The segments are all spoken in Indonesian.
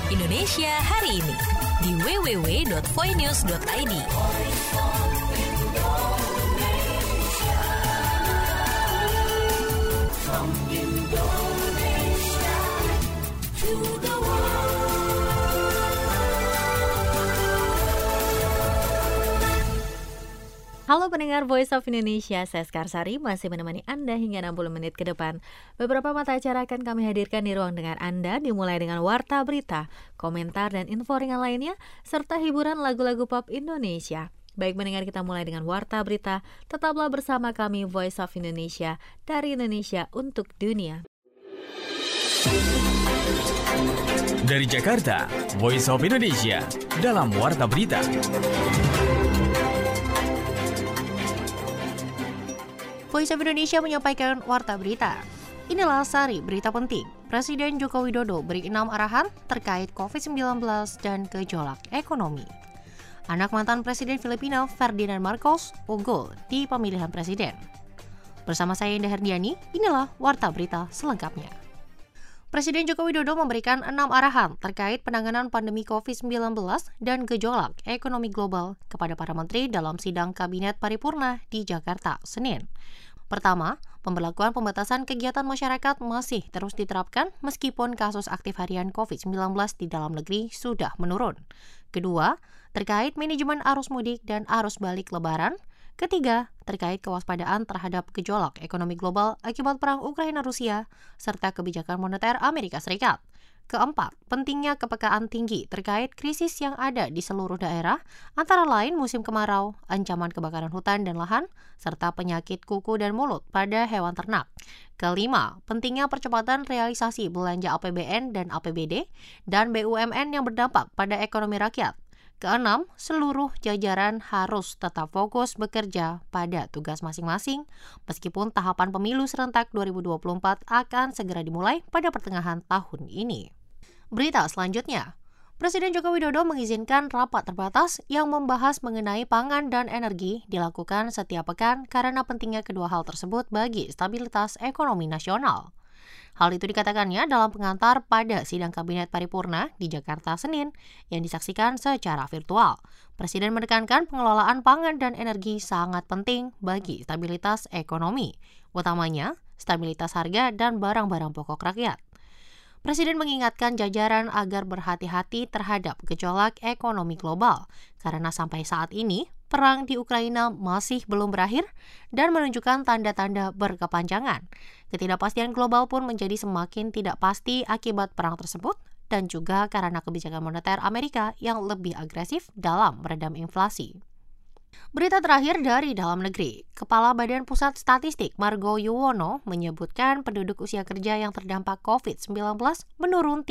Indonesia hari ini di www.voinews.id. Halo pendengar Voice of Indonesia, saya Skarsari masih menemani Anda hingga 60 menit ke depan. Beberapa mata acara akan kami hadirkan di ruang dengar Anda, dimulai dengan warta berita, komentar dan info ringan lainnya, serta hiburan lagu-lagu pop Indonesia. Baik pendengar, kita mulai dengan warta berita. Tetaplah bersama kami Voice of Indonesia, dari Indonesia untuk dunia. Dari Jakarta, Voice of Indonesia dalam warta berita. Voice of Indonesia menyampaikan warta berita. Inilah sari berita penting. Presiden Joko Widodo beri 6 arahan terkait COVID-19 dan gejolak ekonomi. Anak mantan Presiden Filipina Ferdinand Marcos unggul di pemilihan presiden. Bersama saya Indah Herdiani, inilah warta berita selengkapnya. Presiden Joko Widodo memberikan 6 arahan terkait penanganan pandemi COVID-19 dan gejolak ekonomi global kepada para menteri dalam sidang Kabinet Paripurna di Jakarta, Senin. Pertama, pemberlakuan pembatasan kegiatan masyarakat masih terus diterapkan meskipun kasus aktif harian COVID-19 di dalam negeri sudah menurun. Kedua, terkait manajemen arus mudik dan arus balik lebaran. Ketiga, terkait kewaspadaan terhadap gejolak ekonomi global akibat perang Ukraina-Rusia, serta kebijakan moneter Amerika Serikat. Keempat, pentingnya kepekaan tinggi terkait krisis yang ada di seluruh daerah, antara lain musim kemarau, ancaman kebakaran hutan dan lahan, serta penyakit kuku dan mulut pada hewan ternak. Kelima, pentingnya percepatan realisasi belanja APBN dan APBD dan BUMN yang berdampak pada ekonomi rakyat. Keenam, seluruh jajaran harus tetap fokus bekerja pada tugas masing-masing, meskipun tahapan pemilu serentak 2024 akan segera dimulai pada pertengahan tahun ini. Berita selanjutnya, Presiden Joko Widodo mengizinkan rapat terbatas yang membahas mengenai pangan dan energi dilakukan setiap pekan karena pentingnya kedua hal tersebut bagi stabilitas ekonomi nasional. Hal itu dikatakannya dalam pengantar pada sidang Kabinet Paripurna di Jakarta Senin yang disaksikan secara virtual. Presiden menekankan pengelolaan pangan dan energi sangat penting bagi stabilitas ekonomi, utamanya stabilitas harga dan barang-barang pokok rakyat. Presiden mengingatkan jajaran agar berhati-hati terhadap gejolak ekonomi global, karena sampai saat ini perang di Ukraina masih belum berakhir dan menunjukkan tanda-tanda berkepanjangan. Ketidakpastian global pun menjadi semakin tidak pasti akibat perang tersebut dan juga karena kebijakan moneter Amerika yang lebih agresif dalam meredam inflasi. Berita terakhir dari dalam negeri. Kepala Badan Pusat Statistik Margo Yuwono menyebutkan penduduk usia kerja yang terdampak COVID-19 menurun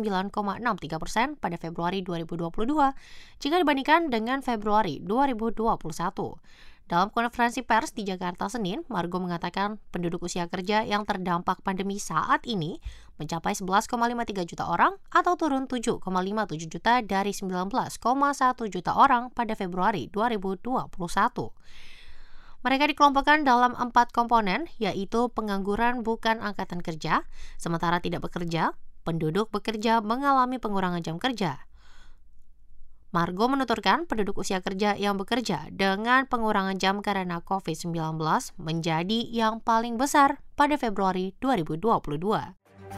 39,63% pada Februari 2022 jika dibandingkan dengan Februari 2021. Dalam konferensi pers di Jakarta Senin, Margo mengatakan penduduk usia kerja yang terdampak pandemi saat ini mencapai 11,53 juta orang atau turun 7,57 juta dari 19,1 juta orang pada Februari 2021. Mereka dikelompokkan dalam 4 komponen, yaitu pengangguran bukan angkatan kerja, sementara tidak bekerja, penduduk bekerja mengalami pengurangan jam kerja. Margo menuturkan penduduk usia kerja yang bekerja dengan pengurangan jam karena COVID-19 menjadi yang paling besar pada Februari 2022.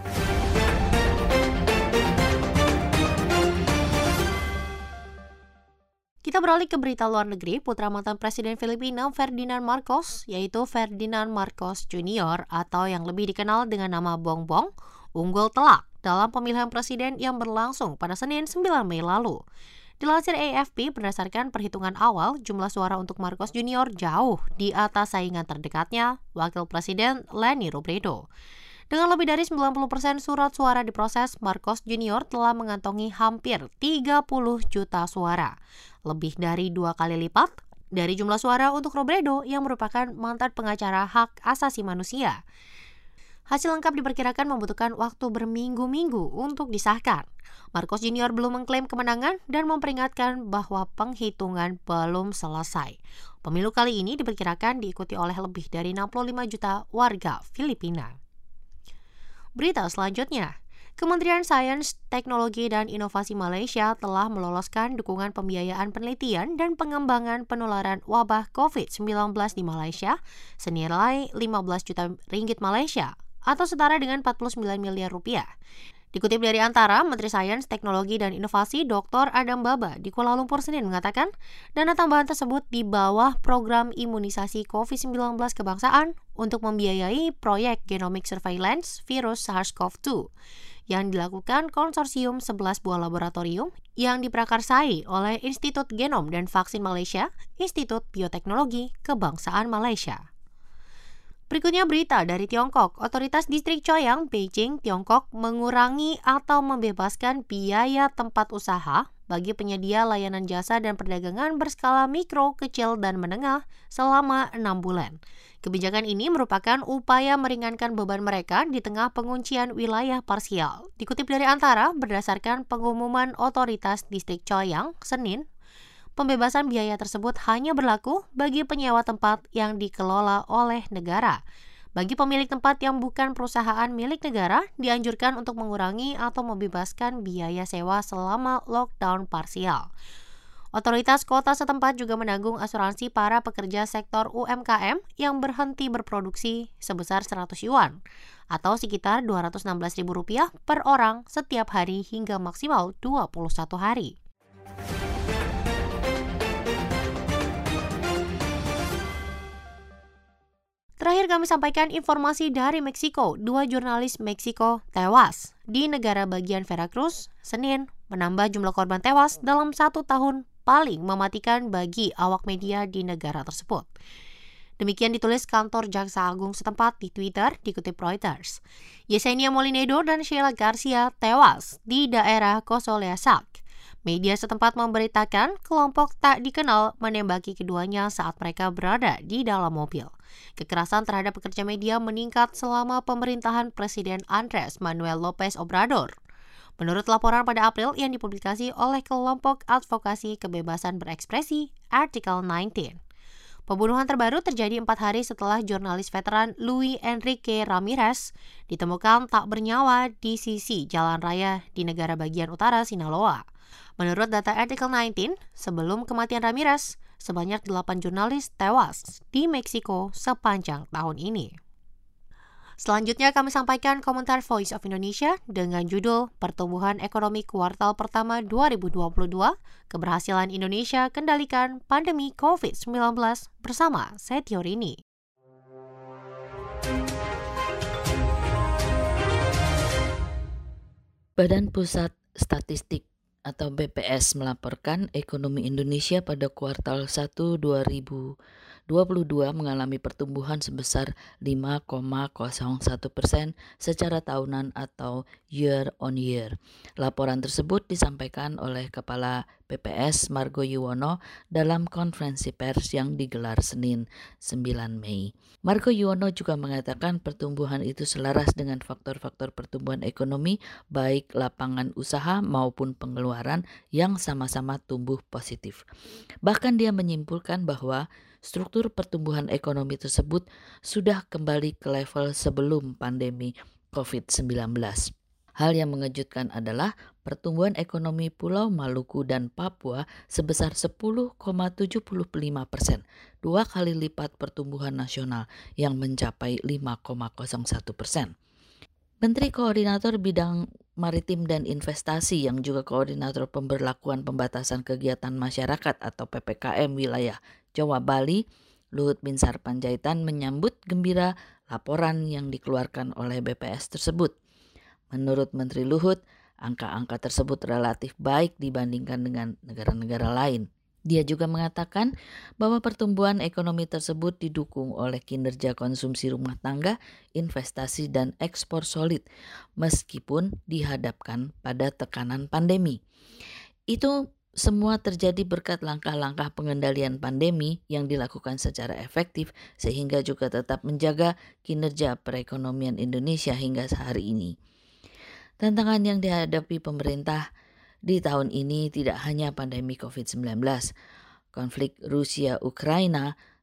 Kita beralih ke berita luar negeri. Putra mantan Presiden Filipina Ferdinand Marcos, yaitu Ferdinand Marcos Jr. atau yang lebih dikenal dengan nama Bongbong, unggul telak dalam pemilihan presiden yang berlangsung pada Senin 9 Mei lalu. Dilansir AFP, berdasarkan perhitungan awal, jumlah suara untuk Marcos Jr. jauh di atas saingan terdekatnya, Wakil Presiden Leni Robredo. Dengan lebih dari 90% surat suara diproses, Marcos Jr. telah mengantongi hampir 30 juta suara, lebih dari 2 kali lipat dari jumlah suara untuk Robredo yang merupakan mantan pengacara hak asasi manusia. Hasil lengkap diperkirakan membutuhkan waktu berminggu-minggu untuk disahkan. Marcos Jr. belum mengklaim kemenangan dan memperingatkan bahwa penghitungan belum selesai. Pemilu kali ini diperkirakan diikuti oleh lebih dari 65 juta warga Filipina. Berita selanjutnya, Kementerian Sains, Teknologi, dan Inovasi Malaysia telah meloloskan dukungan pembiayaan penelitian dan pengembangan penularan wabah COVID-19 di Malaysia senilai 15 juta ringgit Malaysia atau setara dengan 49 miliar rupiah. Dikutip dari Antara, Menteri Sains, Teknologi, dan Inovasi Dr. Adam Baba di Kuala Lumpur Senin mengatakan, dana tambahan tersebut di bawah program imunisasi COVID-19 kebangsaan untuk membiayai proyek Genomic Surveillance virus SARS-CoV-2 yang dilakukan konsorsium 11 buah laboratorium yang diprakarsai oleh Institut Genom dan Vaksin Malaysia, Institut Bioteknologi Kebangsaan Malaysia. Berikutnya berita dari Tiongkok. Otoritas Distrik Choyang, Beijing, Tiongkok mengurangi atau membebaskan biaya tempat usaha bagi penyedia layanan jasa dan perdagangan berskala mikro, kecil, dan menengah selama 6 bulan. Kebijakan ini merupakan upaya meringankan beban mereka di tengah penguncian wilayah parsial. Dikutip dari Antara, berdasarkan pengumuman Otoritas Distrik Choyang, Senin, pembebasan biaya tersebut hanya berlaku bagi penyewa tempat yang dikelola oleh negara. Bagi pemilik tempat yang bukan perusahaan milik negara, dianjurkan untuk mengurangi atau membebaskan biaya sewa selama lockdown parsial. Otoritas kota setempat juga menanggung asuransi para pekerja sektor UMKM yang berhenti berproduksi sebesar 100 yuan atau sekitar Rp216.000 per orang setiap hari hingga maksimal 21 hari. Terakhir kami sampaikan informasi dari Meksiko. 2 jurnalis Meksiko tewas di negara bagian Veracruz, Senin, menambah jumlah korban tewas dalam 1 tahun paling mematikan bagi awak media di negara tersebut. Demikian ditulis kantor Jaksa Agung setempat di Twitter, dikutip Reuters. Yesenia Molinedo dan Sheila Garcia tewas di daerah Cosoleasac. Media setempat memberitakan kelompok tak dikenal menembaki keduanya saat mereka berada di dalam mobil. Kekerasan terhadap pekerja media meningkat selama pemerintahan Presiden Andrés Manuel López Obrador. Menurut laporan pada April yang dipublikasi oleh kelompok advokasi kebebasan berekspresi Article 19. Pembunuhan terbaru terjadi 4 hari setelah jurnalis veteran Luis Enrique Ramirez ditemukan tak bernyawa di sisi jalan raya di negara bagian utara Sinaloa. Menurut data Article 19, sebelum kematian Ramirez, sebanyak 8 jurnalis tewas di Meksiko sepanjang tahun ini. Selanjutnya kami sampaikan komentar Voice of Indonesia dengan judul Pertumbuhan Ekonomi Kuartal Pertama 2022, Keberhasilan Indonesia Kendalikan Pandemi COVID-19 bersama Setio Rini. Badan Pusat Statistik atau BPS melaporkan ekonomi Indonesia pada kuartal 1 2022 mengalami pertumbuhan sebesar 5,01% secara tahunan atau year on year. Laporan tersebut disampaikan oleh Kepala BPS Margo Yuwono dalam konferensi pers yang digelar Senin 9 Mei. Margo Yuwono juga mengatakan pertumbuhan itu selaras dengan faktor-faktor pertumbuhan ekonomi baik lapangan usaha maupun pengeluaran yang sama-sama tumbuh positif. Bahkan dia menyimpulkan bahwa struktur pertumbuhan ekonomi tersebut sudah kembali ke level sebelum pandemi COVID-19. Hal yang mengejutkan adalah pertumbuhan ekonomi Pulau Maluku dan Papua sebesar 10,75%, 2 kali lipat pertumbuhan nasional yang mencapai 5,01%. Menteri Koordinator Bidang Maritim dan Investasi yang juga Koordinator Pemberlakuan Pembatasan Kegiatan Masyarakat atau PPKM wilayah Jawa Bali, Luhut Binsar Panjaitan menyambut gembira laporan yang dikeluarkan oleh BPS tersebut. Menurut Menteri Luhut, angka-angka tersebut relatif baik dibandingkan dengan negara-negara lain. Dia juga mengatakan bahwa pertumbuhan ekonomi tersebut didukung oleh kinerja konsumsi rumah tangga, investasi, dan ekspor solid, meskipun dihadapkan pada tekanan pandemi. Itu semua terjadi berkat langkah-langkah pengendalian pandemi yang dilakukan secara efektif sehingga juga tetap menjaga kinerja perekonomian Indonesia hingga hari ini. Tantangan yang dihadapi pemerintah di tahun ini tidak hanya pandemi COVID-19. Konflik Rusia-Ukraina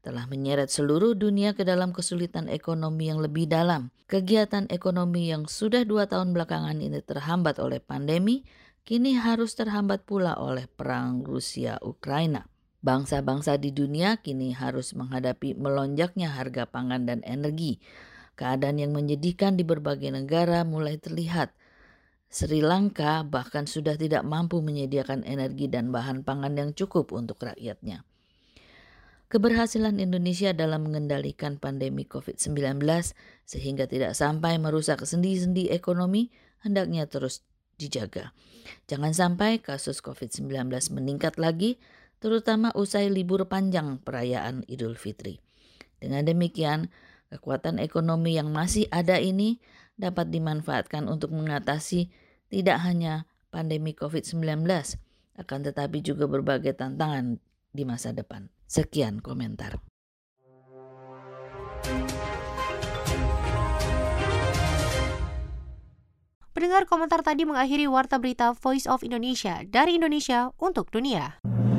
telah menyeret seluruh dunia ke dalam kesulitan ekonomi yang lebih dalam. Kegiatan ekonomi yang sudah 2 tahun belakangan ini terhambat oleh pandemi, kini harus terhambat pula oleh perang Rusia-Ukraina. Bangsa-bangsa di dunia kini harus menghadapi melonjaknya harga pangan dan energi. Keadaan yang menyedihkan di berbagai negara mulai terlihat. Sri Lanka bahkan sudah tidak mampu menyediakan energi dan bahan pangan yang cukup untuk rakyatnya. Keberhasilan Indonesia dalam mengendalikan pandemi COVID-19 sehingga tidak sampai merusak sendi-sendi ekonomi hendaknya terus dijaga. Jangan sampai kasus COVID-19 meningkat lagi, terutama usai libur panjang perayaan Idul Fitri. Dengan demikian, kekuatan ekonomi yang masih ada ini dapat dimanfaatkan untuk mengatasi tidak hanya pandemi COVID-19, akan tetapi juga berbagai tantangan di masa depan. Sekian komentar. Pendengar, komentar tadi mengakhiri Warta Berita Voice of Indonesia dari Indonesia untuk dunia.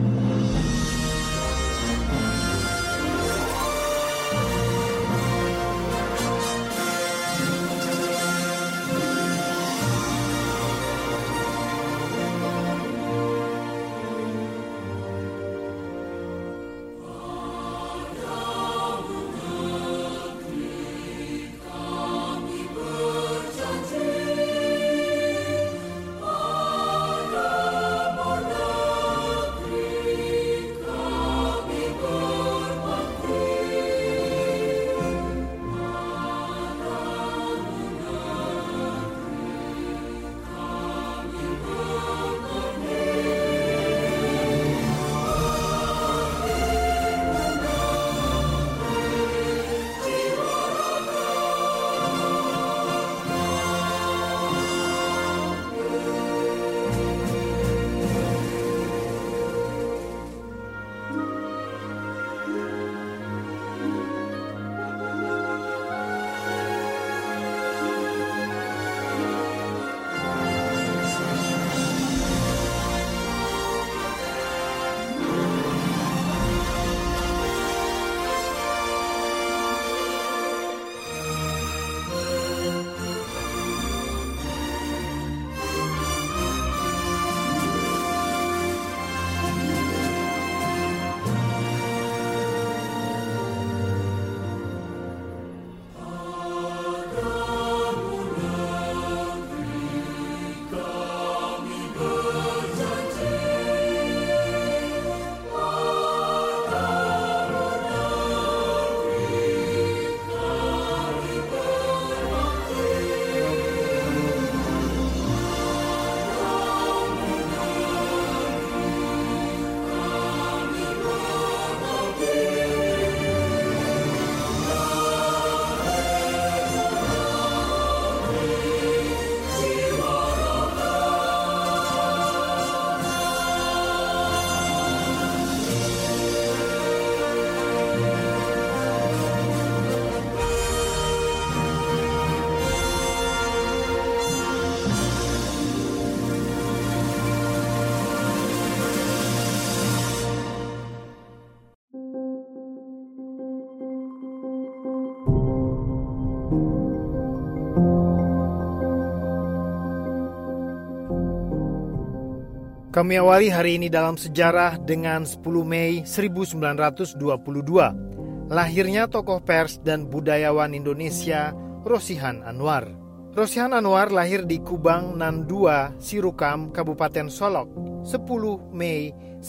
Kami awali hari ini dalam sejarah dengan 10 Mei 1922. Lahirnya tokoh pers dan budayawan Indonesia Rosihan Anwar. Rosihan Anwar lahir di Kubang Nan 2, Sirukam, Kabupaten Solok, 10 Mei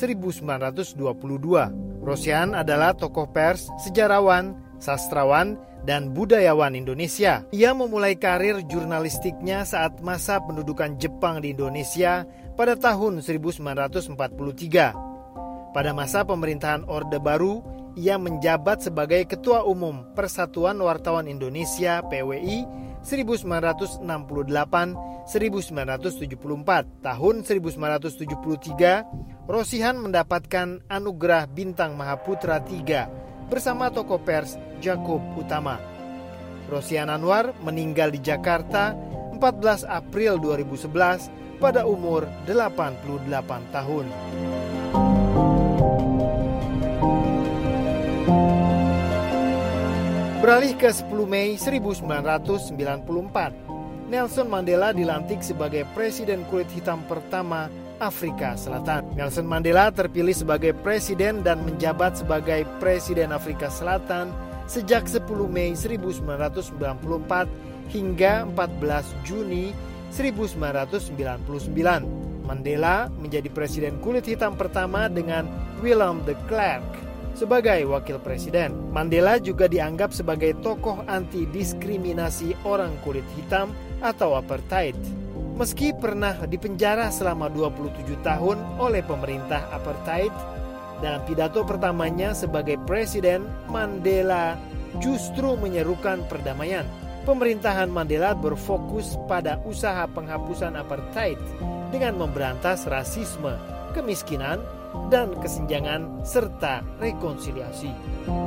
1922. Rosihan adalah tokoh pers, sejarawan, sastrawan, dan budayawan Indonesia. Ia memulai karir jurnalistiknya saat masa pendudukan Jepang di Indonesia pada tahun 1943. Pada masa pemerintahan Orde Baru, ia menjabat sebagai Ketua Umum Persatuan Wartawan Indonesia (PWI) 1968-1974. Tahun 1973, Rosihan mendapatkan anugerah Bintang Mahaputra III bersama tokoh pers Jakob Utama. Rosihan Anwar meninggal di Jakarta 14 April 2011 pada umur 88 tahun. Beralih ke 10 Mei 1994, Nelson Mandela dilantik sebagai presiden kulit hitam pertama Afrika Selatan. Nelson Mandela terpilih sebagai presiden dan menjabat sebagai presiden Afrika Selatan sejak 10 Mei 1994 hingga 14 Juni 1999. Mandela menjadi presiden kulit hitam pertama dengan Willem de Klerk sebagai wakil presiden. Mandela juga dianggap sebagai tokoh anti-diskriminasi orang kulit hitam atau apartheid. Meski pernah dipenjara selama 27 tahun oleh pemerintah apartheid, dalam pidato pertamanya sebagai presiden, Mandela justru menyerukan perdamaian. Pemerintahan Mandela berfokus pada usaha penghapusan apartheid dengan memberantas rasisme, kemiskinan, dan kesenjangan serta rekonsiliasi.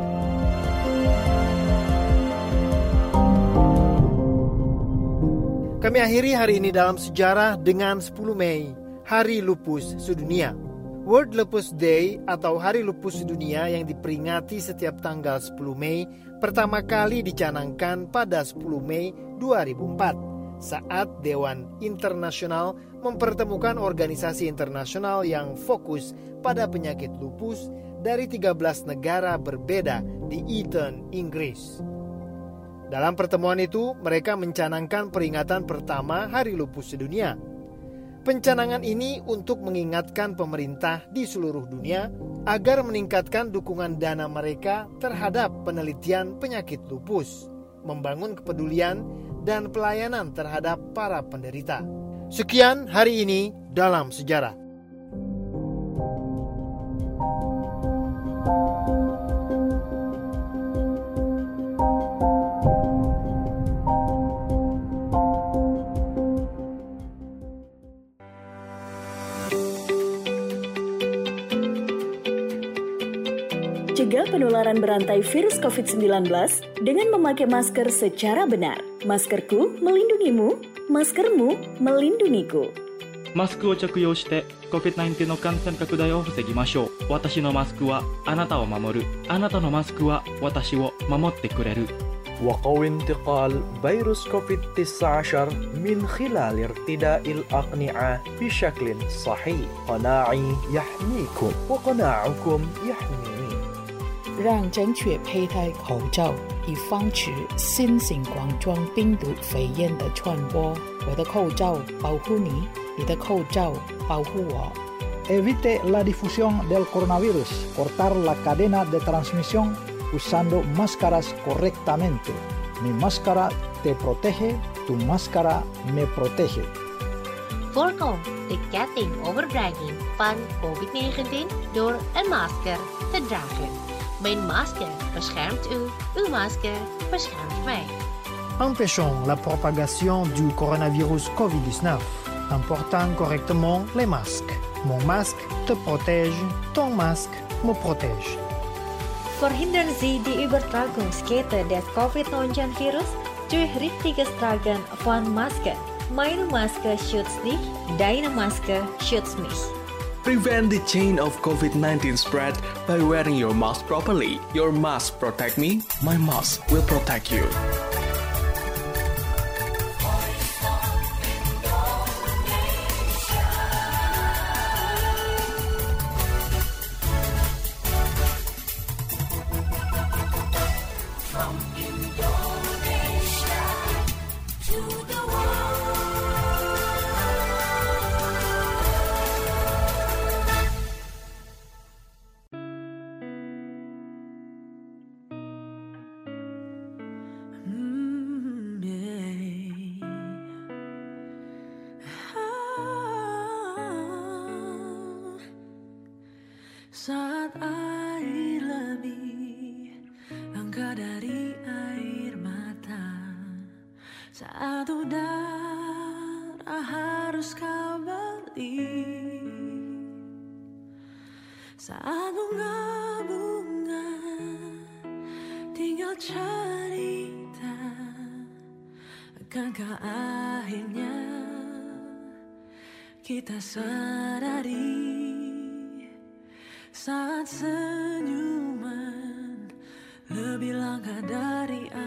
Kami akhiri hari ini dalam sejarah dengan 10 Mei, Hari Lupus Sedunia. World Lupus Day atau Hari Lupus Sedunia yang diperingati setiap tanggal 10 Mei pertama kali dicanangkan pada 10 Mei 2004 saat Dewan Internasional mempertemukan organisasi internasional yang fokus pada penyakit lupus dari 13 negara berbeda di Eton, Inggris. Dalam pertemuan itu, mereka mencanangkan peringatan pertama Hari Lupus Sedunia. Pencanangan ini untuk mengingatkan pemerintah di seluruh dunia agar meningkatkan dukungan dana mereka terhadap penelitian penyakit lupus, membangun kepedulian dan pelayanan terhadap para penderita. Sekian hari ini dalam sejarah. Cegah penularan berantai virus COVID-19 dengan memakai masker secara benar. Maskerku melindungimu, maskermu melindungiku. マスクを着用して COVID-19 の感染拡大を防ぎましょう。私のマスクはあなたを守る。あなたのマスクは私を守ってくれる。 وقوي انتقال فيروس كوفيد-19 من خلال ارتداء الأقنعة بشكل صحيح. قناعي يحميكم وقناعكم يحميني. 让正确佩戴口罩，以防止新型冠状病毒肺炎的传播。我的口罩保护你，你的口罩保护我。 Evite la difusión del coronavirus. Cortar la cadena de transmisión usando máscaras correctamente. Mi máscara te protege, tu máscara me protege. Voorkom de ketting overdraging van COVID-19 door een masker te dragen. Mijn masker beschermt u, uw masker beschermt mij. Empêchons la propagation du coronavirus COVID-19 en portant correctement les masques. Mon masque te protège, ton masque me protège. Verhindern Sie die Übertragungskette des Covid-19-Virus durch richtiges Tragen von Masken. Meine Maske schützt dich, deine Maske schützt mich. Prevent the chain of COVID-19 spread by wearing your mask properly. Your mask protect me, my mask will protect you. Saat air lebih langka dari air mata, saat udara harus kau beli, saat bunga-bunga tinggal cerita, akankah akhirnya kita sadari saat senyuman lebih langka dari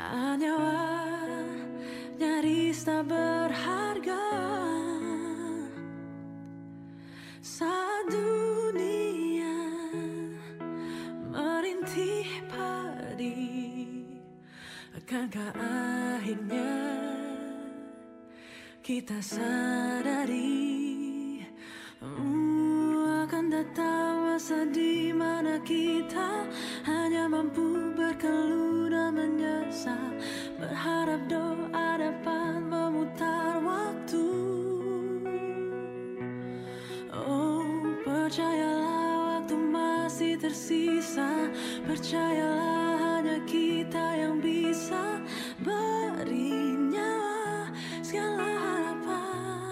saat nyawa nyaris tak berharga, saat dunia merintih padi, akankah akhirnya kita sadari akan datang masa di mana kita hanya mampu berkeluh dan menyesal, berharap doa dapat memutar waktu. Oh, percayalah waktu masih tersisa, percayalah hanya kita yang bisa beri nyawa segala harapan.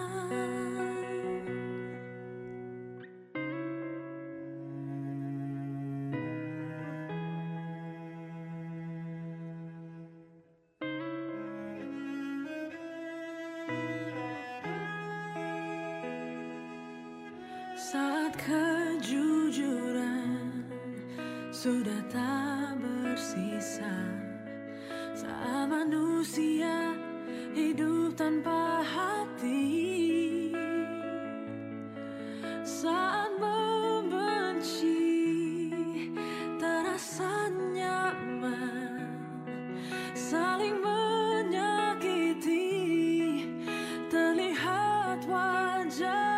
Saat kejujuran sudah tak bersisa, saat manusia hidup tanpa hati, saat membenci terasa nyaman, saling menyakiti terlihat wajar.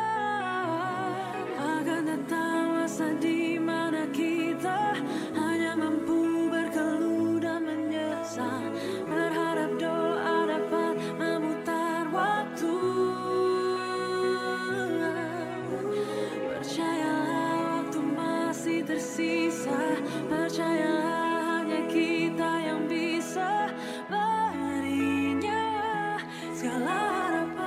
Akan datang masa di mana kita hanya mampu berkeluh dan menyesal, berharap doa dapat memutar waktu. Percayalah waktu masih tersisa, percayalah hanya kita yang bisa beri nyawa segala harapan.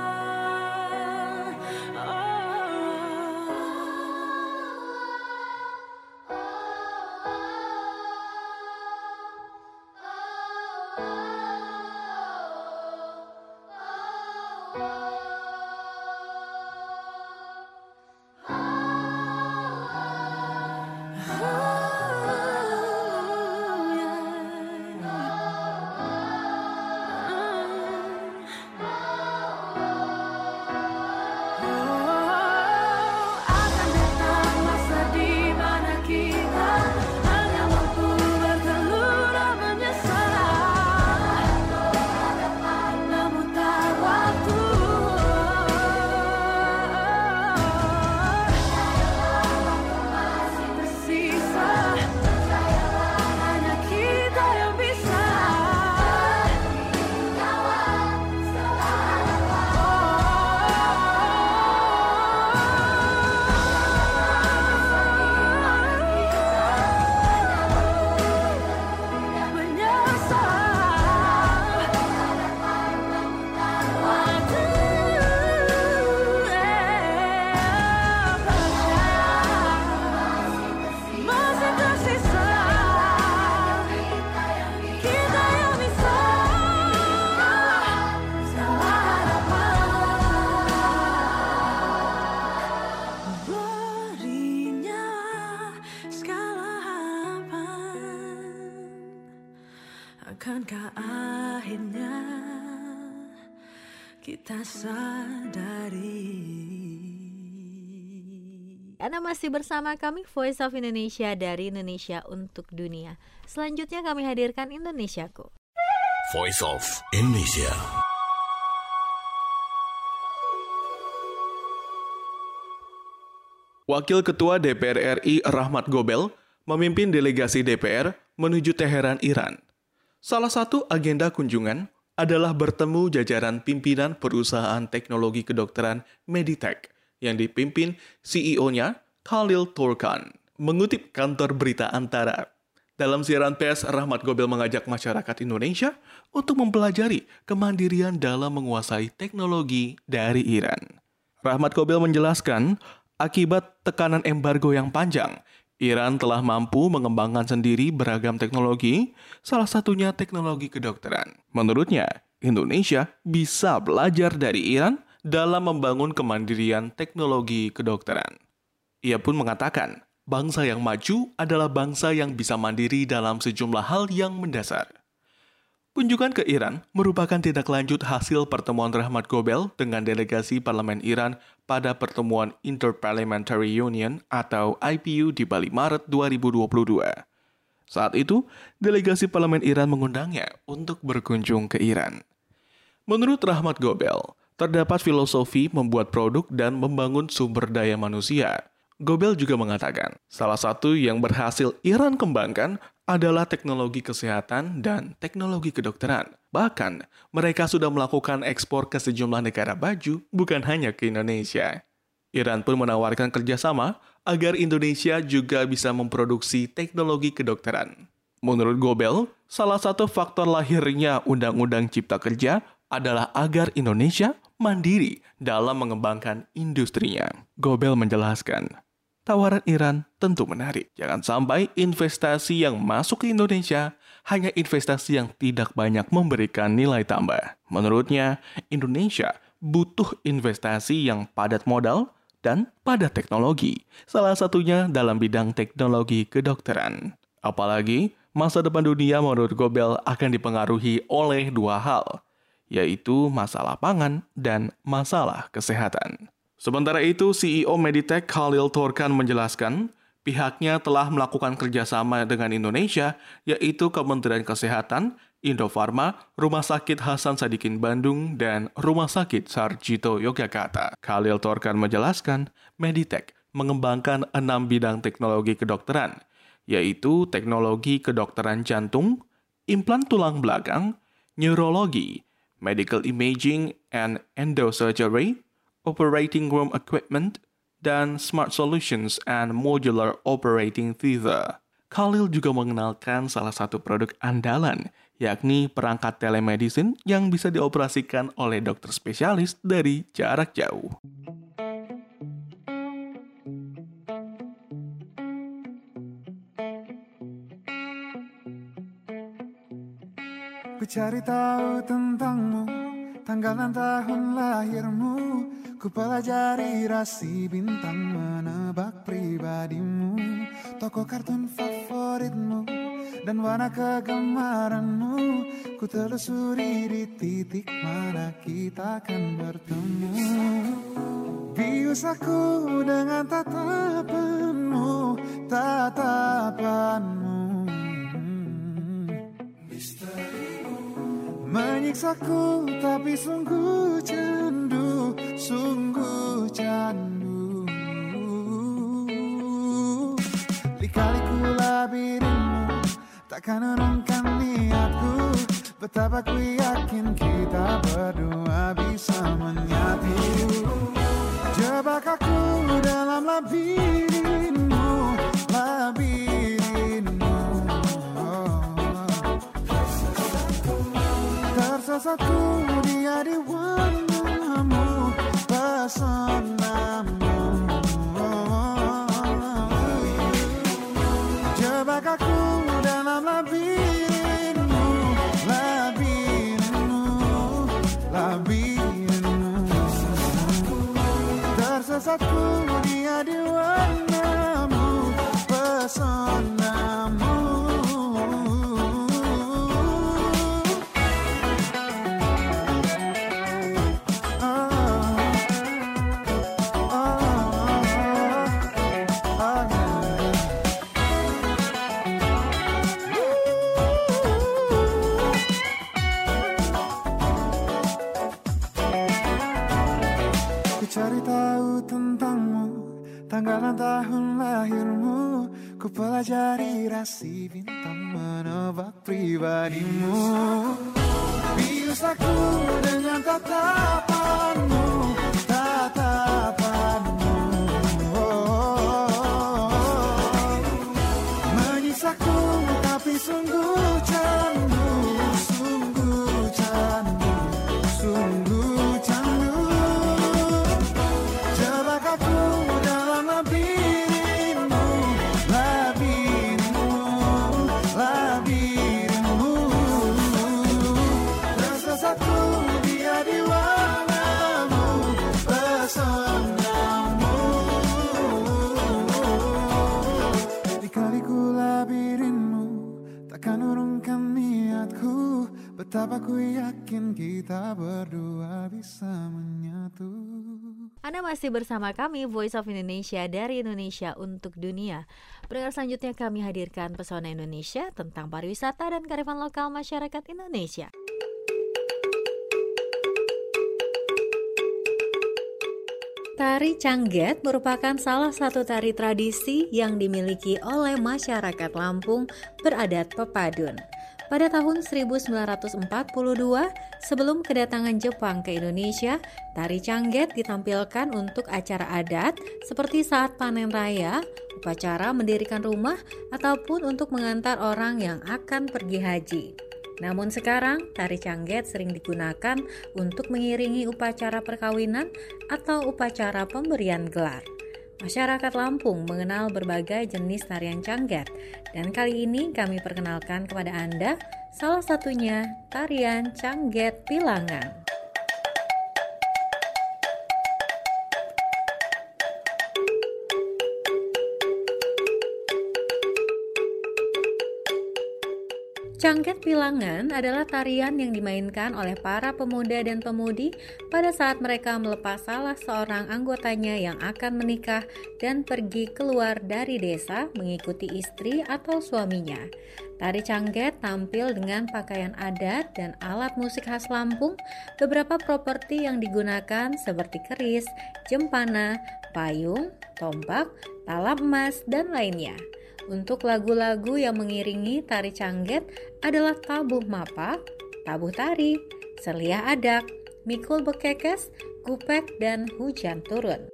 Akankah akhirnya kita sadari? Anda masih bersama kami Voice of Indonesia dari Indonesia untuk Dunia. Selanjutnya kami hadirkan Indonesiaku. Voice of Indonesia. Wakil Ketua DPR RI Rahmat Gobel memimpin delegasi DPR menuju Teheran, Iran. Salah satu agenda kunjungan adalah bertemu jajaran pimpinan perusahaan teknologi kedokteran Meditech yang dipimpin CEO-nya Khalil Turkan. Mengutip kantor berita Antara, dalam siaran pers, Rahmat Gobel mengajak masyarakat Indonesia untuk mempelajari kemandirian dalam menguasai teknologi dari Iran. Rahmat Gobel menjelaskan, akibat tekanan embargo yang panjang, Iran telah mampu mengembangkan sendiri beragam teknologi, salah satunya teknologi kedokteran. Menurutnya, Indonesia bisa belajar dari Iran dalam membangun kemandirian teknologi kedokteran. Ia pun mengatakan, bangsa yang maju adalah bangsa yang bisa mandiri dalam sejumlah hal yang mendasar. Kunjungan ke Iran merupakan tindak lanjut hasil pertemuan Rahmat Gobel dengan delegasi Parlemen Iran pada pertemuan Interparliamentary Union atau IPU di Bali Maret 2022. Saat itu, delegasi Parlemen Iran mengundangnya untuk berkunjung ke Iran. Menurut Rahmat Gobel, terdapat filosofi membuat produk dan membangun sumber daya manusia. Gobel juga mengatakan, salah satu yang berhasil Iran kembangkan adalah teknologi kesehatan dan teknologi kedokteran. Bahkan, mereka sudah melakukan ekspor ke sejumlah negara maju, bukan hanya ke Indonesia. Iran pun menawarkan kerjasama agar Indonesia juga bisa memproduksi teknologi kedokteran. Menurut Gobel, salah satu faktor lahirnya Undang-Undang Cipta Kerja adalah agar Indonesia mandiri dalam mengembangkan industrinya. Gobel menjelaskan, tawaran Iran tentu menarik. Jangan sampai investasi yang masuk ke Indonesia hanya investasi yang tidak banyak memberikan nilai tambah. Menurutnya, Indonesia butuh investasi yang padat modal dan padat teknologi, salah satunya dalam bidang teknologi kedokteran. Apalagi, masa depan dunia menurut Gobel akan dipengaruhi oleh dua hal, yaitu masalah pangan dan masalah kesehatan. Sementara itu, CEO Meditech Khalil Turkan menjelaskan, pihaknya telah melakukan kerjasama dengan Indonesia, yaitu Kementerian Kesehatan, Indofarma, Rumah Sakit Hasan Sadikin Bandung, dan Rumah Sakit Sarjito Yogyakarta. Khalil Turkan menjelaskan, Meditech mengembangkan 6 bidang teknologi kedokteran, yaitu teknologi kedokteran jantung, implan tulang belakang, neurologi, medical imaging and endosurgery, operating room equipment, dan smart solutions and modular operating theater. Khalil juga mengenalkan salah satu produk andalan, yakni perangkat telemedicine yang bisa dioperasikan oleh dokter spesialis dari jarak jauh. Ku cari tahu tentangmu, tanggal dan tahun lahirmu. Ku pelajari rasi bintang, menebak pribadimu, tokoh kartun favoritmu, dan warna kegemaranmu. Ku telusuri di titik mana kita akan bertemu. Bius aku dengan tatapanmu, tatapanmu. Menyiksaku tapi sungguh candu, sungguh candu. Lika-liku labirinmu takkan urungkan niatku. Betapa ku yakin kita berdua bisa menyatu. Jebak aku dalam labirinmu, labirinmu. Tersesatku dia di warnamu, pesonamu. Jebak aku dalam labirinmu, labirinmu, labirinmu. Tersesatku dia di warnamu, pesonamu. Cari tahu tentangmu, tanggal dan tahun lahirmu. Ku pelajari rasi bintang, menebak pribadimu. Bius aku dengan tatapanmu, tatapanmu. Menyisaku tapi sungguh candu, sungguh candu, sungguh candu. Aku dalam labirinmu, labirinmu, labirinmu. Tersesatku dia di warna. kita berdua bisa menyatu. Anda masih bersama kami Voice of Indonesia dari Indonesia untuk dunia. Pendengar selanjutnya kami hadirkan pesona Indonesia tentang pariwisata dan kearifan lokal masyarakat Indonesia. Tari Cangget merupakan salah satu tari tradisi yang dimiliki oleh masyarakat Lampung beradat pepadun. Pada tahun 1942, sebelum kedatangan Jepang ke Indonesia, tari Cangget ditampilkan untuk acara adat seperti saat panen raya, upacara mendirikan rumah, ataupun untuk mengantar orang yang akan pergi haji. Namun sekarang, tari Cangget sering digunakan untuk mengiringi upacara perkawinan atau upacara pemberian gelar. Masyarakat Lampung mengenal berbagai jenis tarian Cangget, dan kali ini kami perkenalkan kepada Anda salah satunya tarian Cangget Pilangan. Cangget Pilangan adalah tarian yang dimainkan oleh para pemuda dan pemudi pada saat mereka melepas salah seorang anggotanya yang akan menikah dan pergi keluar dari desa mengikuti istri atau suaminya. Tari Cangget tampil dengan pakaian adat dan alat musik khas Lampung. Beberapa properti yang digunakan seperti keris, jempana, payung, tombak, talam emas, dan lainnya. Untuk lagu-lagu yang mengiringi tari Cangget adalah Tabuh Mapak, Tabuh Tari, Seliah Adak, Mikul Bekekes, Gupek, dan Hujan Turun.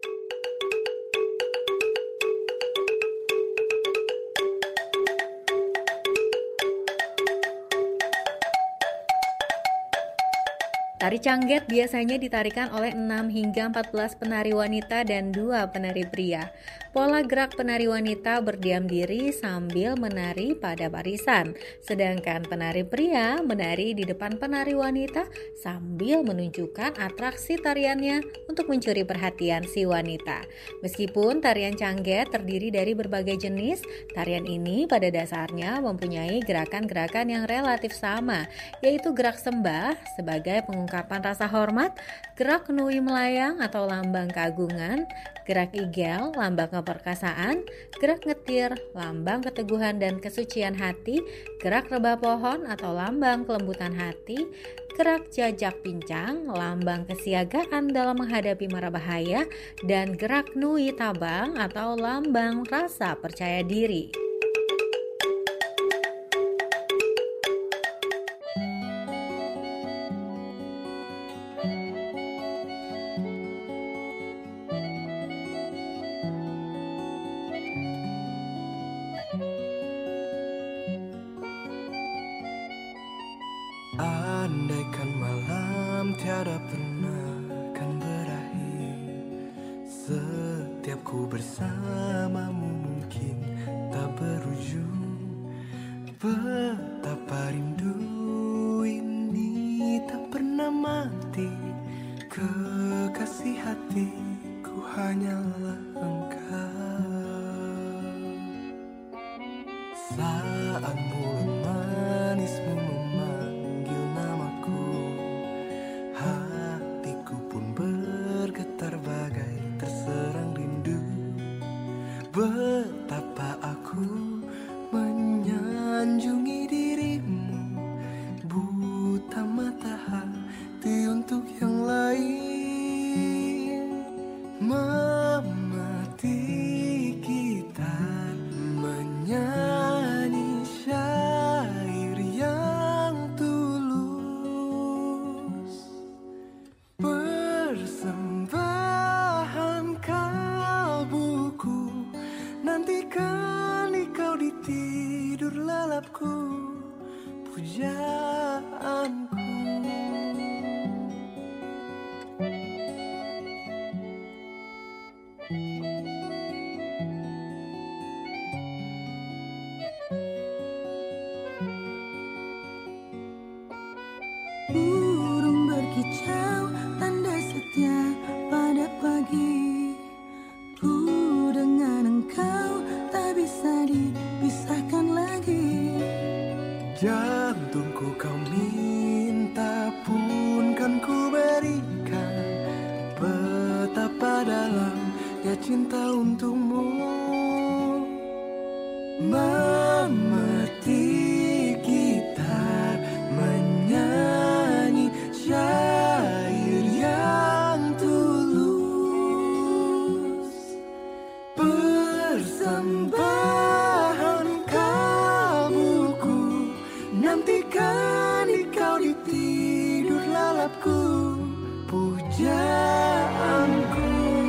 Tari Cangget biasanya ditarikan oleh 6 hingga 14 penari wanita dan 2 penari pria. Pola gerak penari wanita berdiam diri sambil menari pada barisan, sedangkan penari pria menari di depan penari wanita sambil menunjukkan atraksi tariannya untuk mencuri perhatian si wanita. Meskipun tarian Cangget terdiri dari berbagai jenis, tarian ini pada dasarnya mempunyai gerakan-gerakan yang relatif sama, yaitu gerak sembah sebagai pengungkapan rasa hormat, gerak nui melayang atau lambang keagungan, gerak igel, lambang keperkasaan, gerak ngetir, lambang keteguhan dan kesucian hati, gerak rebah pohon atau lambang kelembutan hati, gerak jajak pincang, lambang kesiagaan dalam menghadapi mara bahaya, dan gerak nui tabang atau lambang rasa percaya diri. Andaikan malam tiada pernah kan berakhir, setiap ku bersamamu mungkin tak berujung. Betapa rindu ini tak pernah mati, kekasih hatiku hanyalah engkau. Saat mulut manismu memanggil namaku, hatiku pun bergetar bagai terserang rindu. Betapa aku menyanjungi dirimu, buta mata hati untuk yang lain. Memati gitar menyanyi syair yang tulus, persembahan kalbuku, nantikan kau di tidur lelapku, pujaanku. Burung berkicau, tanda setia cinta untukmu. Memetik gitar, menyanyi syair yang tulus, persembahan kalbuku, nantikan kau di tidur lalapku, pujaanku.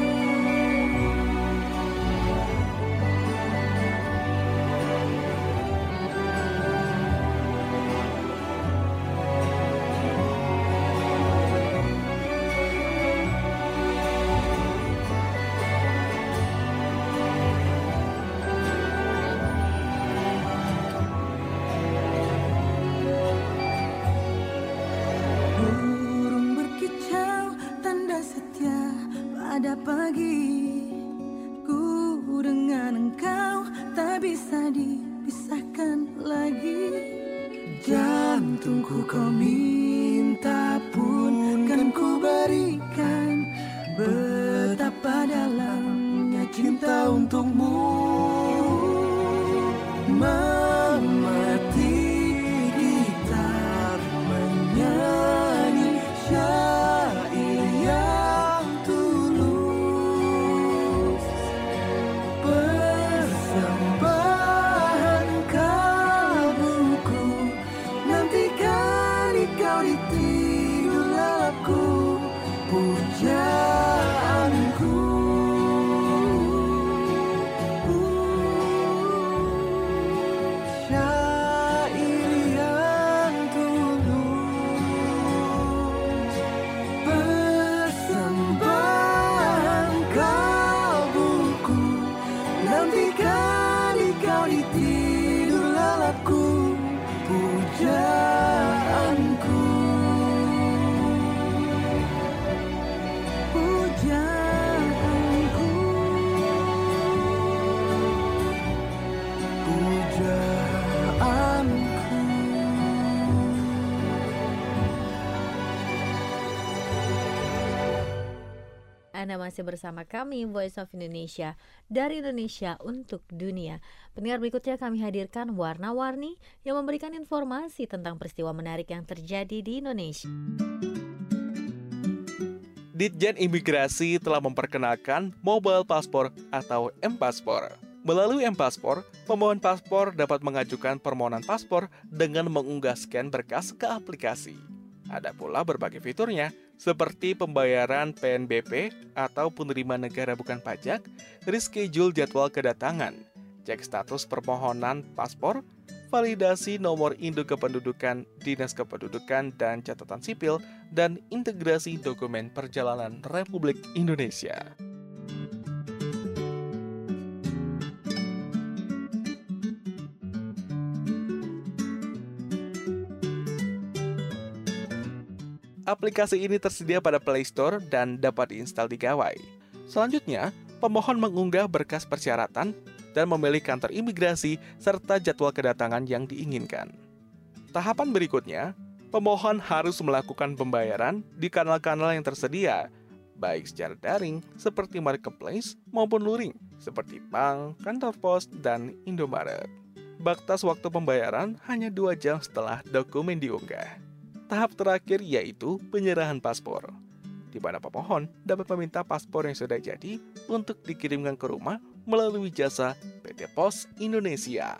Pada pagi ku dengan engkau tak bisa dipisahkan lagi. Jantungku kau minta pun kan ku berikan, betapa dalamnya cinta untukmu. Memetik gitar, menyanyi syair yang tulus, persembahan kalbuku, nantikan kau di tidur lalapku, pujaanku. Syair yang tulus, persembahan kalbuku, nantikan kau di tidur lalapku, pujaanku. Pujaanku, pujaanku. Anda masih bersama kami Voice of Indonesia, dari Indonesia untuk dunia. Pendengar, berikutnya kami hadirkan Warna-Warni yang memberikan informasi tentang peristiwa menarik yang terjadi di Indonesia. Ditjen Imigrasi telah memperkenalkan Mobile Passport atau M-Paspor. Melalui M-Paspor, pemohon paspor dapat mengajukan permohonan paspor dengan mengunggah scan berkas ke aplikasi. Ada pula berbagai fiturnya, seperti pembayaran PNBP atau penerimaan negara bukan pajak, reschedule jadwal kedatangan, cek status permohonan paspor, validasi nomor induk kependudukan, dinas kependudukan dan catatan sipil, dan integrasi dokumen perjalanan Republik Indonesia. Aplikasi ini tersedia pada Play Store dan dapat diinstal di gawai. Selanjutnya, pemohon mengunggah berkas persyaratan dan memilih kantor imigrasi serta jadwal kedatangan yang diinginkan. Tahapan berikutnya, pemohon harus melakukan pembayaran di kanal-kanal yang tersedia, baik secara daring seperti marketplace maupun luring seperti bank, kantor pos, dan Indomaret. Batas waktu pembayaran hanya 2 jam setelah dokumen diunggah. Tahap terakhir yaitu penyerahan paspor, di mana pemohon dapat meminta paspor yang sudah jadi untuk dikirimkan ke rumah melalui jasa PT Pos Indonesia.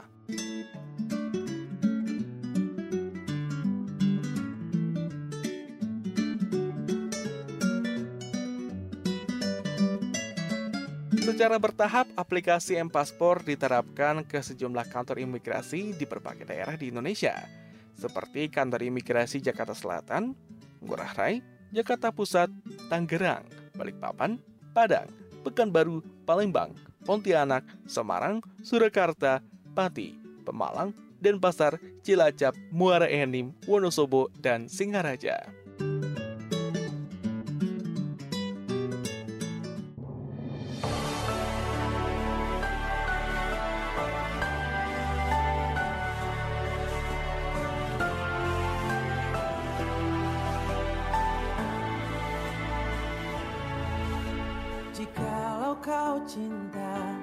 Secara bertahap, aplikasi M-Paspor diterapkan ke sejumlah kantor imigrasi di berbagai daerah di Indonesia, seperti Kantor Imigrasi Jakarta Selatan, Ngurah Rai, Jakarta Pusat, Tangerang, Balikpapan, Padang, Pekanbaru, Palembang, Pontianak, Semarang, Surakarta, Pati, Pemalang, Denpasar, Cilacap, Muara Enim, Wonosobo, dan Singaraja. Jikalau kau cinta,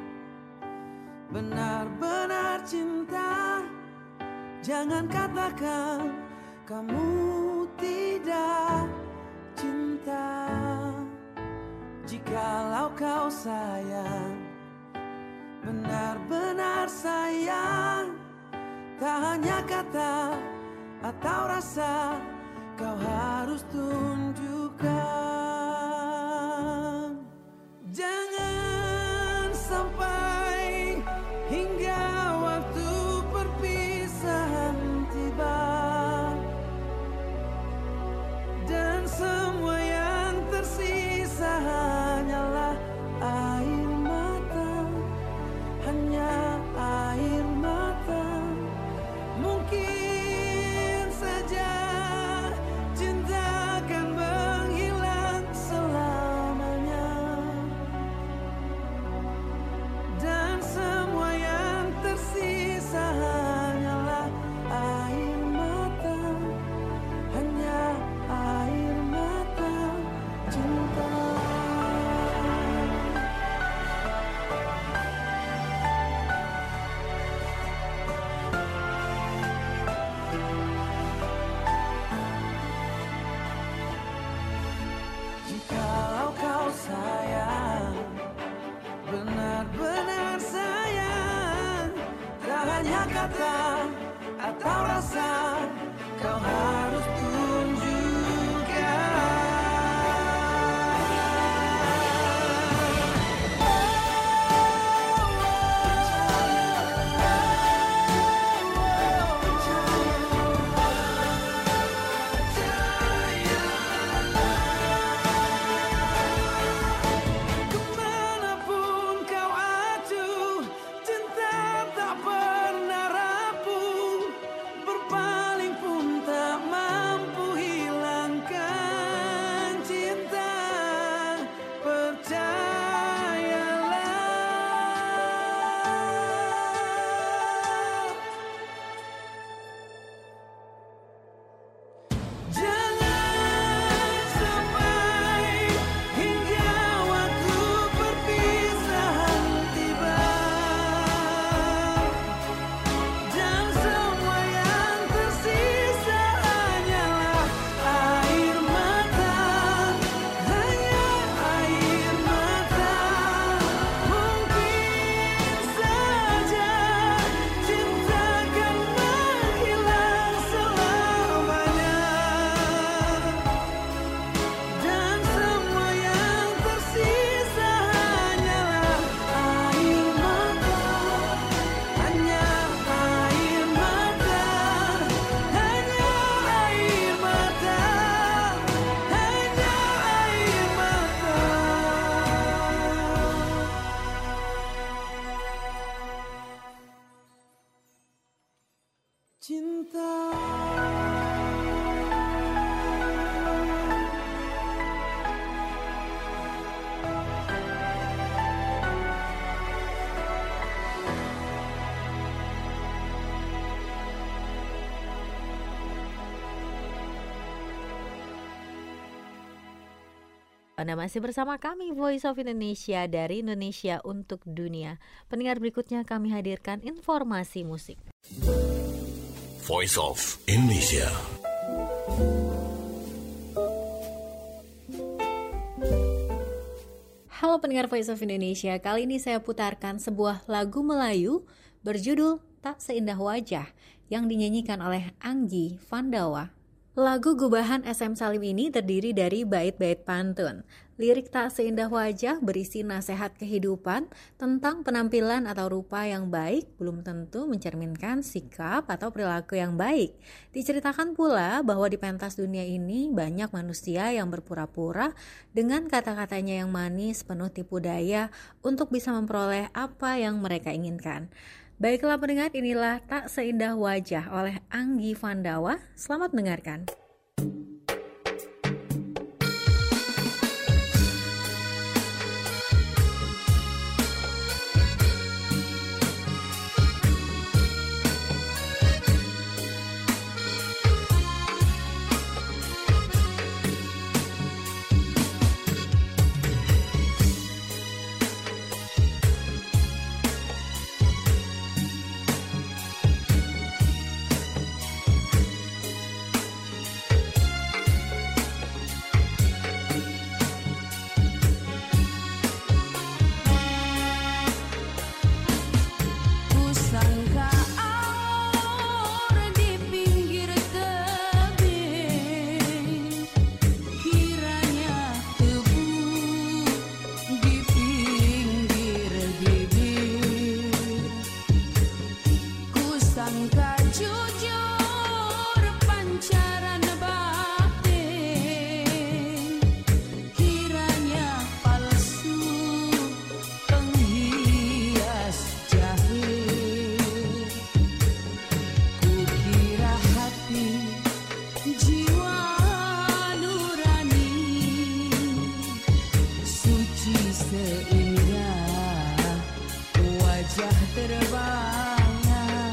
benar-benar cinta, jangan katakan kamu tidak cinta. Jikalau kau sayang, benar-benar sayang, tak hanya kata atau rasa, kau harus tunjukkan. Jangan sampai hingga waktu perpisahan tiba, dan semua yang tersisa hanyalah air mata, hanya air mata. Mungkin saja cinta akan menghilang selamanya, dan semua yang tersisa hanyalah air mata, hanya air mata cinta. Jikalau kau sayang, benar-benar sayang, tak hanya kata atau rasa, kau harus tunjukkan. Kemanapun kau acuh, cinta tak pernah rapuh, berpaling pun tak mampu hilangkan cinta, percayalah. Jangan sampai hingga waktu perpisahan tiba, dan semua yang tersisa hanyalah air mata, hanya air mata. Mungkin saja cinta akan menghilang selamanya, dan semua yang tersisa hanyalah air mata, hanya air mata, hanya air mata, hanya air mata. Cinta. Anda masih bersama kami Voice of Indonesia dari Indonesia untuk Dunia. Pendengar, berikutnya kami hadirkan informasi musik. Voice of Indonesia. Halo pendengar Voice of Indonesia, kali ini saya putarkan sebuah lagu Melayu berjudul Tak Seindah Wajah yang dinyanyikan oleh Anggi Vandawa. Lagu gubahan SM Salim ini terdiri dari bait-bait pantun. Lirik Tak Seindah Wajah berisi nasihat kehidupan tentang penampilan atau rupa yang baik belum tentu mencerminkan sikap atau perilaku yang baik. Diceritakan pula bahwa di pentas dunia ini banyak manusia yang berpura-pura dengan kata-katanya yang manis penuh tipu daya untuk bisa memperoleh apa yang mereka inginkan. Baiklah pendengar, inilah Tak Seindah Wajah oleh Anggi Vandawa. Selamat mendengarkan. suci seindah wajah terbangan.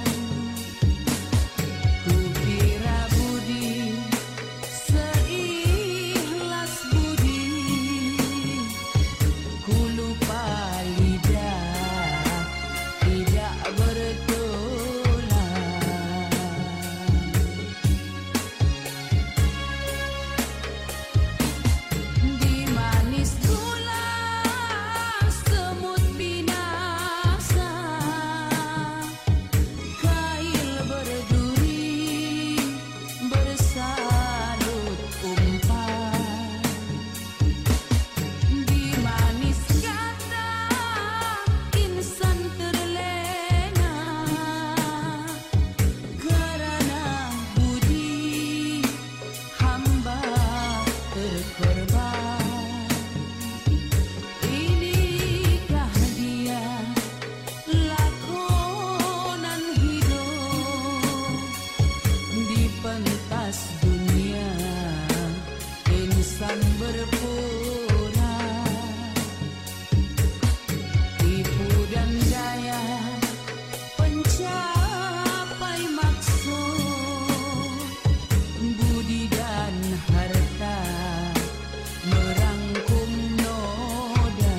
Kukira budi seikhlas budi, ku lupa lidah tidak bertulang. Di manis gula semut binasa, kail berduri bersalut umpan. Di manis kata insan terlena, karena budi hamba terkorban. Inikah dia lakonan hidup di pentas dunia, insan berpura tipu dan daya pencapai maksud, budi dan harta merangkum noda.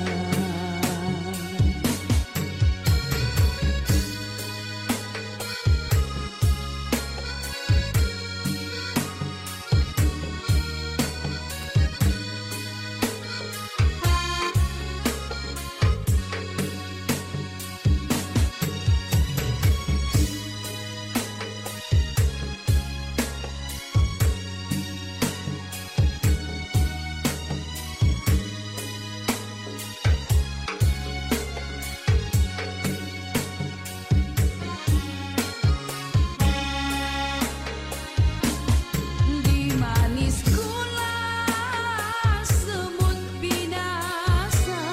Di manis gula semut binasa,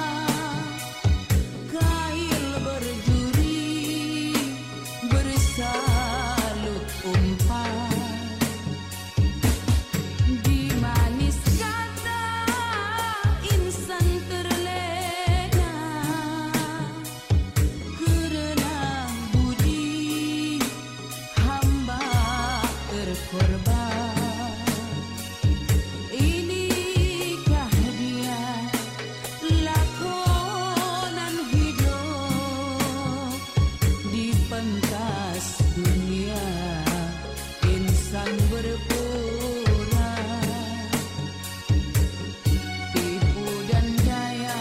kail berduri bersalut umpan. Di manis kata insan terlena, karena budi hamba terkorban. Inikah dia lakonan hidup di pentas dunia, insan berpura tipu dan daya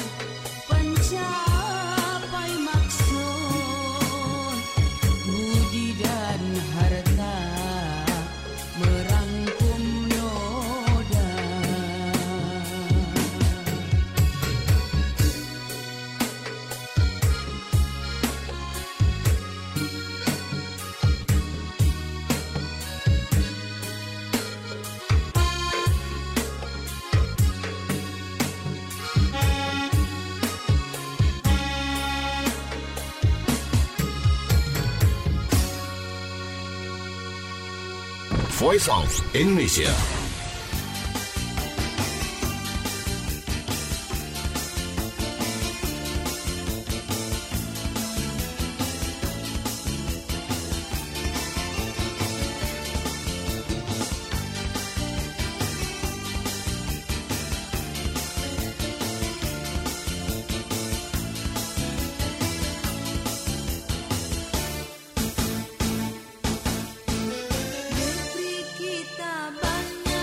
pencapai maksud, budi dan harta merangkum noda. Voice of Indonesia. Negeri kita banyak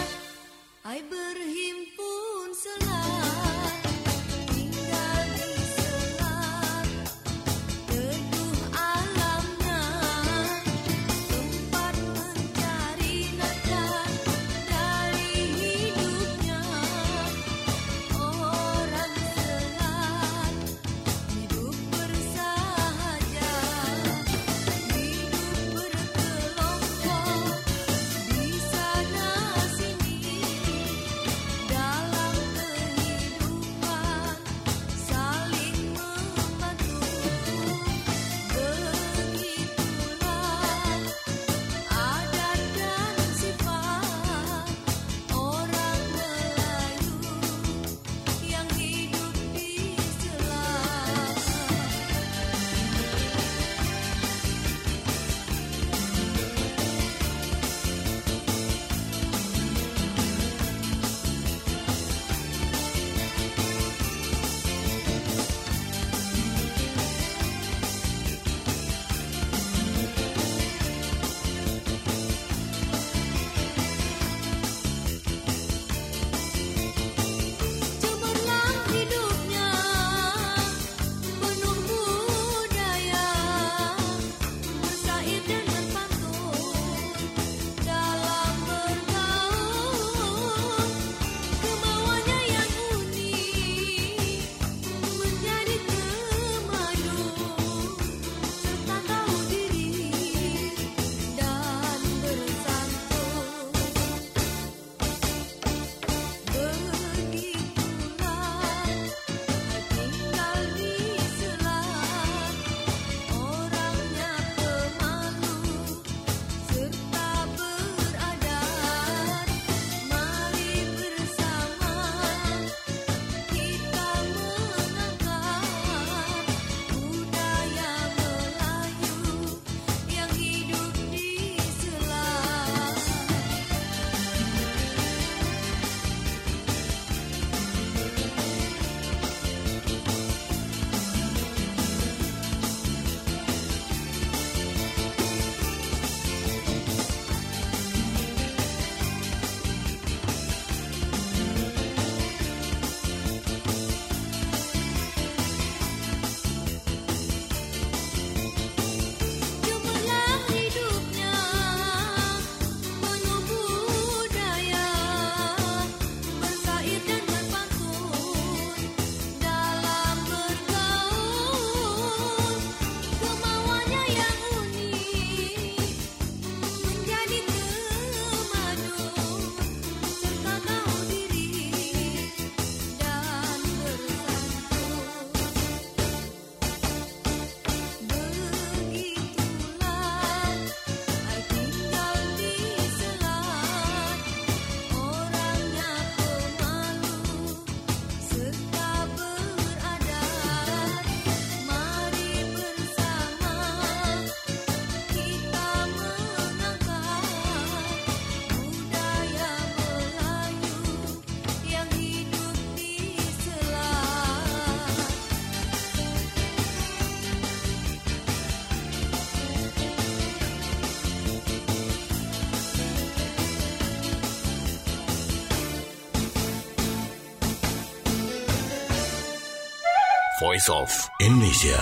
Voice of Indonesia.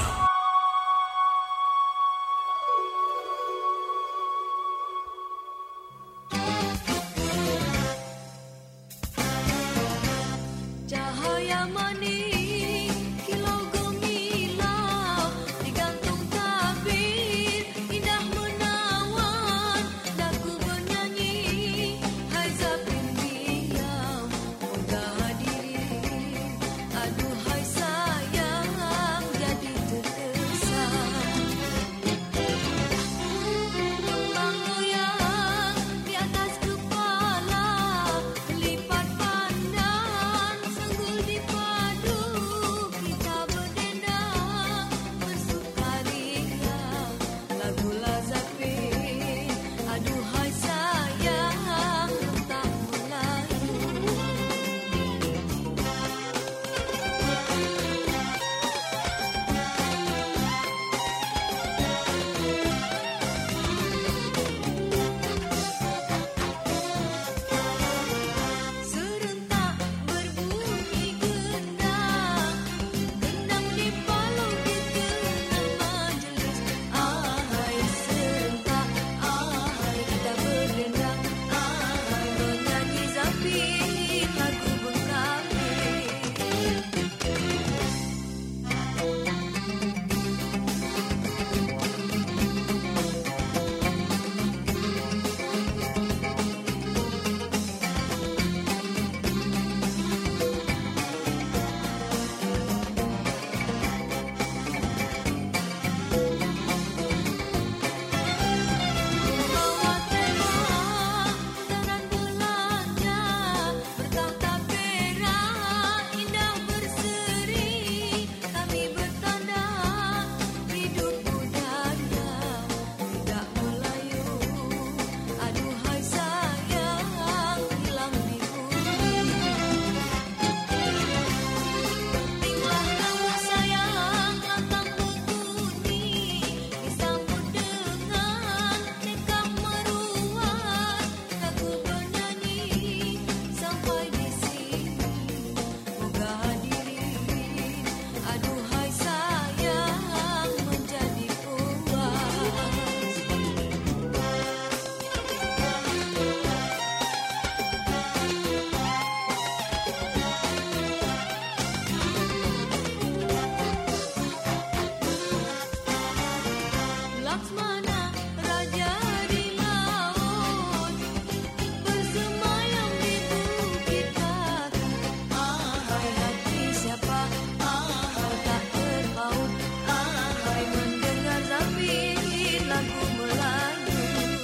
Cahaya manis kilau gemilang digantung tabir indah menawan daku bernyanyi hai zapin diam megah diri aduhai sayang jadi terkesan kembang goyang di atas kepala lipat pandan senggul dipadu kita berdendang bersukaria lagu lazapin aduhai sayang tak Melayu serentak berbunyi gendang gendang dipalu di tengah majlis ahai serentak ahai kita berdendang ahai menyanyi zapin lagu Bengkale. Bawa tema putaran bulannya bertahta perak indah berseri kami bertanda hidup budaya tidak Melayu aduhai sayang hilang di bumi pentinglah kamu sayang lantang berbunyi disambut dengan nekam meruat lagu bernyanyi sampai di sini moga hadirin aduhai sayang menjadi puas. Laksmana raja di laut bersemayam di bukit Batu ahai hati siapa ahai tak terpaut ahai mendengar zapin lagu Melayu.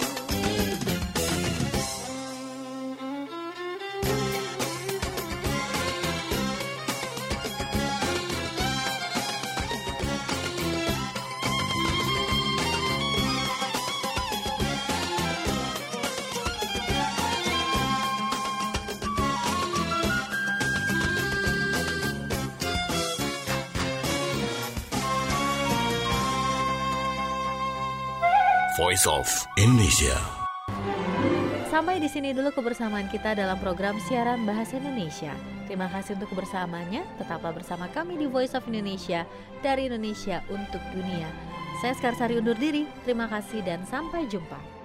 Voice of Indonesia. Sampai di sini dulu kebersamaan kita dalam program siaran Bahasa Indonesia. Terima kasih untuk kebersamaannya. Tetaplah bersama kami di Voice of Indonesia, dari Indonesia untuk dunia. Saya Skarsari undur diri. Terima kasih dan sampai jumpa.